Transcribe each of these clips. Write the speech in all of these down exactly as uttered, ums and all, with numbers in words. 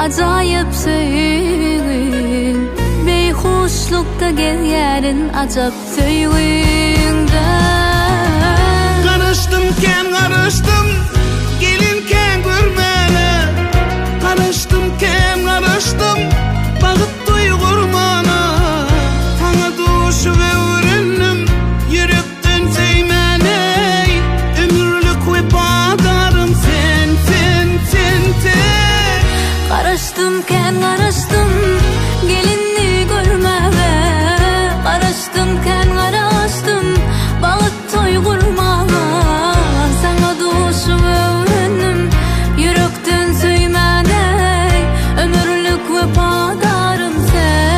acayip söýgün beýhuşlukda gelýärin ajap söýgünde Garaşdym ken garaşdym gelin ken görmene Garaşdym ken garaşdym bagyt duýgurmana taňa duşup öwrendim yürekden seýmene ömürlük wepadarym sen sen sen sen Garaşdym ken garaşdym gelinni görmäge Garaşdym ken garaşdym bagyt duýgurmana saňa duşup öwrendim yürekden seýmene ömürlük wepadarym sen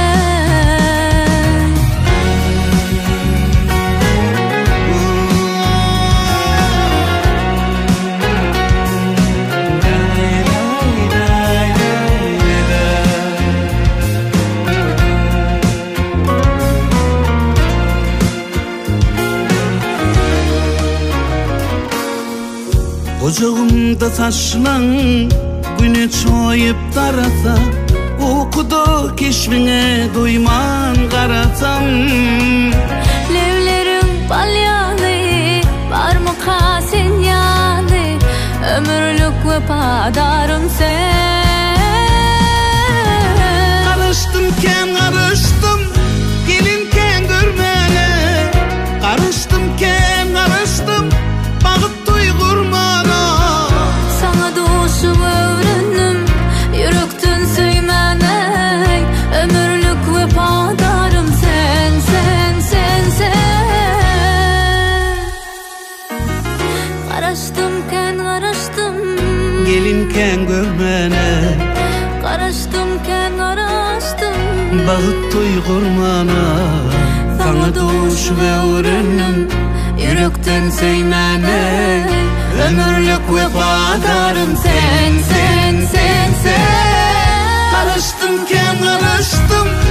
Ocağımda taşlan güne çoyup darasa Okudu keşfine duyman karatam Levlerim balyalı barmaka sen yalı ömürlük wepadarym sen Karıştım ken karıştım gelin ken görmene Karıştım ken karıştım bagyt duýgurmana Saňa duşup öwrendim yürekden söýmene ömürlük wepadarym sen sen sen sen Garaşdym ken garaşdym gelin ken görmene Garaşdym ken garaşdym bagyt duýgurmana taňa duşup öwrendim yürekden seýmene ömürlük wepadarym sen sen sen sen Karıştım ken karıştım